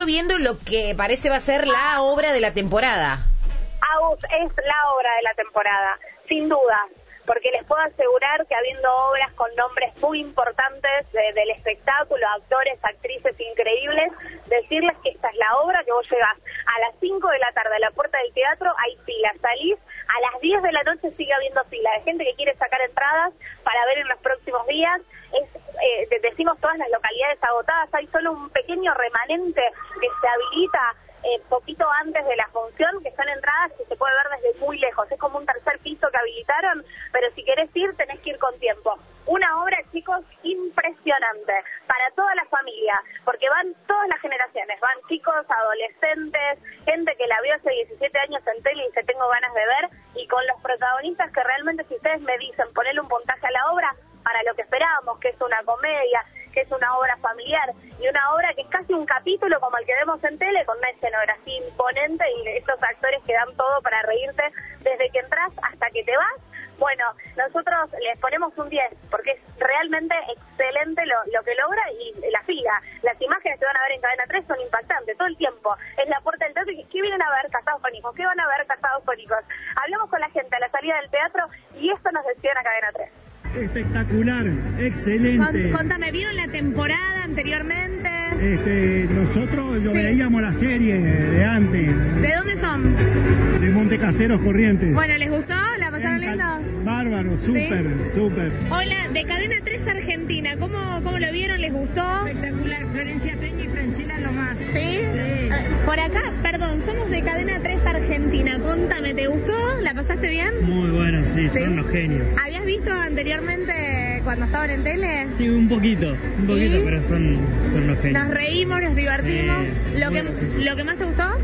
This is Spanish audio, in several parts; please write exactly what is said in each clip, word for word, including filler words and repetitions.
Viendo lo que parece va a ser la obra de la temporada. Agus es la obra de la temporada, sin duda, porque les puedo asegurar que habiendo obras con nombres muy importantes de, del espectáculo, actores, actrices increíbles, decirles que esta es la obra que vos llegás a las cinco de la tarde a la puerta del teatro, hay fila, salís, a las diez de la noche sigue habiendo fila de gente que quiere sacar entradas para ver en los próximos días. Es, eh, decimos todas las localidades agotadas, hay solo un pequeño remanente que se habilita eh, poquito antes de la función, que son entradas que se puede ver desde muy lejos, es como un tercer piso que habilitaron, pero si querés ir tenés que ir con tiempo. Una obra, chicos, impresionante para toda la familia, porque van todas las generaciones, van chicos, adolescentes, gente que la vio hace diecisiete años en tele y dice tengo ganas de ver, y con los protagonistas que realmente, si ustedes me dicen ponerle un puntaje a la obra, para lo que esperábamos, que es una comedia, que es una obra familiar, y una obra que es casi un capítulo como el que vemos en tele, con una escenografía imponente y estos actores que dan todo para reírte desde que entras hasta que te vas. Bueno, nosotros les ponemos un diez, porque es realmente excelente lo, lo que logra, y la fila, las imágenes que van a ver en Cadena tres son impactantes, todo el tiempo. Es la puerta del teatro, y ¿qué vienen a ver? Casados con hijos. ¿Qué van a ver? Casados con hijos. Hablamos con la gente a la salida del teatro, y esto nos decían a Cadena tres. Espectacular, excelente. Contame, ¿vieron la temporada anteriormente? Este, nosotros lo sí. veíamos la serie de antes. ¿De dónde son? De Montecaseros Corrientes. Bueno, ¿les gustó? ¿La pasaron lindo? Bárbaro, súper, ¿Sí? súper. Hola, de Cadena tres Argentina, ¿cómo, cómo lo vieron? ¿Les gustó? Espectacular, Florencia Peña y Franchella lo más. ¿Sí? Sí. Por acá, perdón, somos de Cadena tres Argentina, contame, ¿te gustó? ¿La pasaste bien? Muy bueno, sí, ¿Sí? son unos genios. ¿Habías visto anteriormente cuando estaban en tele? Sí, un poquito, un poquito, ¿Sí? pero son, son unos genios. Nos reímos, nos divertimos. Eh, ¿Lo, que, ¿Lo que más te gustó?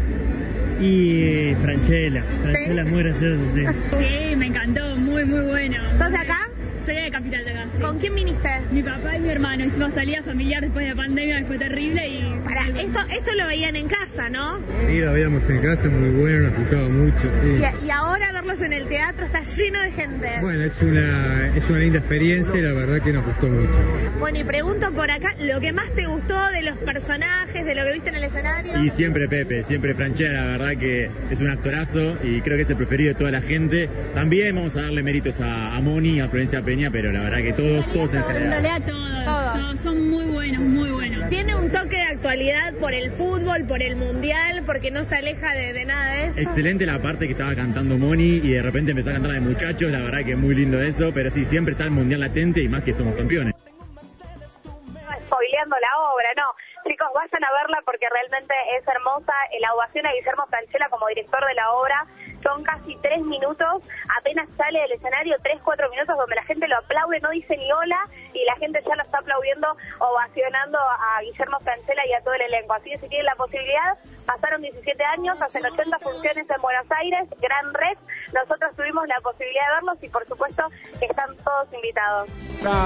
Y Franchella, Franchella ¿Sí? es muy graciosa, sí. Sí, me encantó, muy, muy bueno. ¿Sos de acá? Soy de Capital de acá, sí. ¿Con quién viniste? Mi papá y mi hermano. Hicimos salida familiar después de la pandemia, que fue terrible y... Pará, esto, esto lo veían en casa, ¿no? Sí, lo veíamos en casa, muy bueno, nos gustaba mucho, sí. Y, y ahora verlos en el teatro está lleno de gente. Bueno, es una, es una linda experiencia y la verdad que nos gustó mucho. Bueno, y pregunto por acá, ¿lo que más te gustó de los personajes, de lo que viste en el escenario? Y siempre Pepe, siempre Franchella, la verdad que es un actorazo y creo que es el preferido de toda la gente. También vamos a darle méritos a, a Moni, a Florencia Peña, pero la verdad que todos, todos en general. En realidad todos, Todos. todos son muy buenos, muy buenos. Tiene un toque de actualidad por el fútbol, por el mundial, porque no se aleja de, de nada de eso. Excelente la parte que estaba cantando Moni y de repente empezó a cantar la de muchachos, la verdad que es muy lindo eso, pero sí, siempre está el mundial latente y más que somos campeones. Spoileando la obra, no. Chicos, vayan a verla porque realmente es hermosa. La ovación a Guillermo Franchella como director de la obra son casi tres minutos, apenas sale del escenario, tres, cuatro minutos donde la gente lo aplaude, no dice ni hola, y la gente ya lo está aplaudiendo, ovacionando a Guillermo Franchella y a todo el elenco. Así que si tienen la posibilidad, pasaron diecisiete años, hacen ochenta funciones en Buenos Aires, Gran Rex, nosotros tuvimos la posibilidad de verlos y por supuesto están todos invitados.